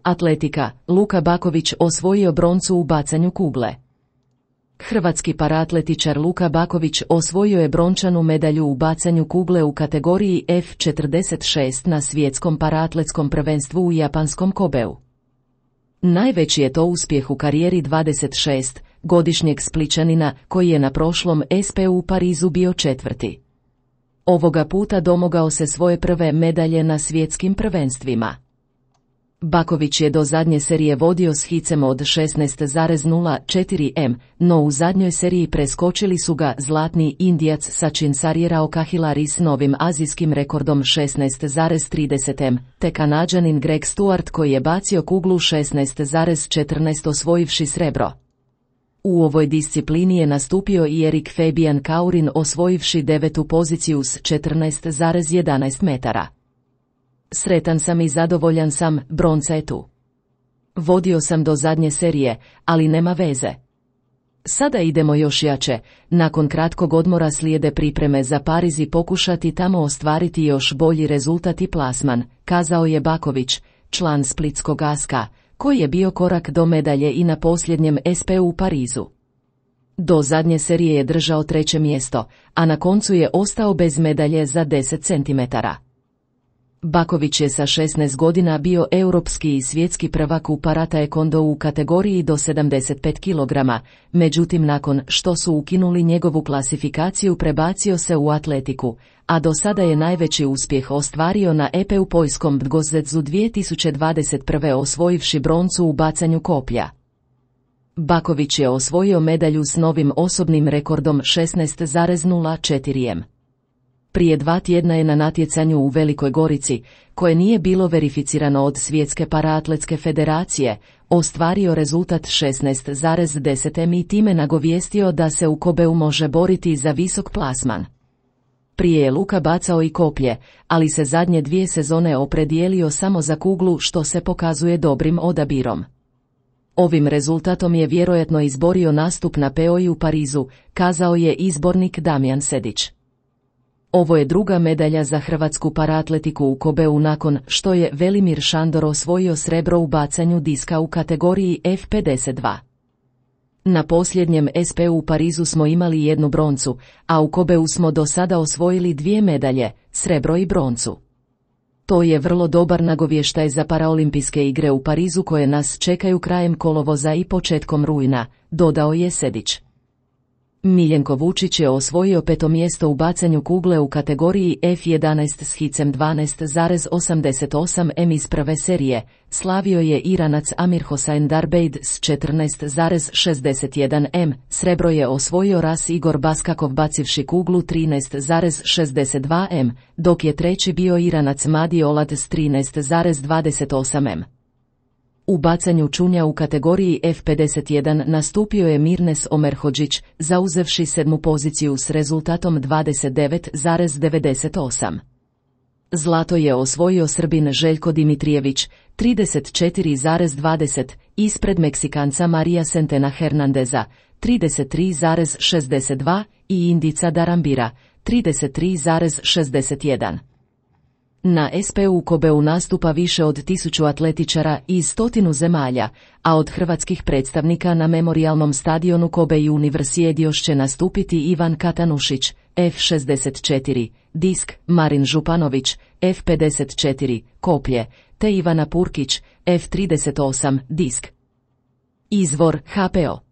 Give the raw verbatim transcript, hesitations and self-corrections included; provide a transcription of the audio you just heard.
Atletika, Luka Baković osvojio broncu u bacanju kugle. Hrvatski paraatletičar Luka Baković osvojio je brončanu medalju u bacanju kugle u kategoriji F četrdeset šest na svjetskom paraatletskom prvenstvu u japanskom Kobeu. Najveći je to uspjeh u karijeri dvadesetšestogodišnjeg Splićanina koji je na prošlom S P u Parizu bio četvrti. Ovoga puta domogao se svoje prve medalje na svjetskim prvenstvima. Baković je do zadnje serije vodio s hicem od šesnaest zarez nula četiri em, no u zadnjoj seriji preskočili su ga zlatni Indijac Sachin Sarierao Kahilari s novim azijskim rekordom šesnaest zarez trideset em, te Kanađanin Greg Stewart koji je bacio kuglu šesnaest zarez četrnaest osvojivši srebro. U ovoj disciplini je nastupio i Erik Fabian Kaurin osvojivši devetu poziciju s četrnaest zarez jedanaest metara. Sretan sam i zadovoljan sam, bronca je tu. Vodio sam do zadnje serije, ali nema veze. Sada idemo još jače, nakon kratkog odmora slijede pripreme za Pariz i pokušati tamo ostvariti još bolji rezultat i plasman, kazao je Baković, član splitskog A S K A, koji je bio korak do medalje i na posljednjem S P u Parizu. Do zadnje serije je držao treće mjesto, a na koncu je ostao bez medalje za deset centimetara. Baković je sa šesnaest godina bio europski i svjetski prvak u para-taekwondou u kategoriji do sedamdeset pet kilograma, međutim nakon što su ukinuli njegovu klasifikaciju prebacio se u atletiku, a do sada je najveći uspjeh ostvario na E P u Poljskom Bdgoszczu dvije tisuće dvadeset prve osvojivši broncu u bacanju koplja. Baković je osvojio medalju s novim osobnim rekordom šesnaest zarez nula četiri em. Prije dva tjedna je na natjecanju u Velikoj Gorici, koje nije bilo verificirano od Svjetske paraatletske federacije, ostvario rezultat šesnaest zarez deset em i time nagovijestio da se u Kobeu može boriti za visok plasman. Prije je Luka bacao i koplje, ali se zadnje dvije sezone opredijelio samo za kuglu što se pokazuje dobrim odabirom. Ovim rezultatom je vjerojatno izborio nastup na P O I u Parizu, kazao je izbornik Damjan Sedić. Ovo je druga medalja za hrvatsku paraatletiku u Kobeu nakon što je Velimir Šandor osvojio srebro u bacanju diska u kategoriji F pedeset dva. Na posljednjem S P u Parizu smo imali jednu broncu, a u Kobeu smo do sada osvojili dvije medalje, srebro i broncu. To je vrlo dobar nagovještaj za paraolimpijske igre u Parizu koje nas čekaju krajem kolovoza i početkom rujna, dodao je Sedić. Miljenko Vučić je osvojio peto mjesto u bacanju kugle u kategoriji F jedanaest s hicem dvanaest zarez osamdeset osam em iz prve serije, slavio je Iranac Amir Hossein Darbejd s četrnaest zarez šezdeset jedan em, srebro je osvojio Ras Igor Baskakov bacivši kuglu trinaest zarez šezdeset dva em, dok je treći bio Iranac Madi Olad s trinaest zarez dvadeset osam em. U bacanju čunja u kategoriji F pedeset jedan nastupio je Mirnes Omerhodžić, zauzevši sedmu poziciju s rezultatom dvadeset devet zarez devedeset osam. Zlato je osvojio Srbin Željko Dimitrijević, trideset četiri zarez dvadeset, ispred Meksikanca Marija Centena Hernandeza, trideset tri zarez šezdeset dva, i Indica Darambira, trideset tri zarez šezdeset jedan. Na S P u Kobeu nastupa više od tisuću atletičara iz stotinu zemalja, a od hrvatskih predstavnika na memorijalnom stadionu Kobe Universiade još će nastupiti Ivan Katanušić, F šezdeset četiri, disk, Marin Županović, F pedeset četiri, koplje, te Ivana Purkić, F trideset osam, disk. Izvor H P O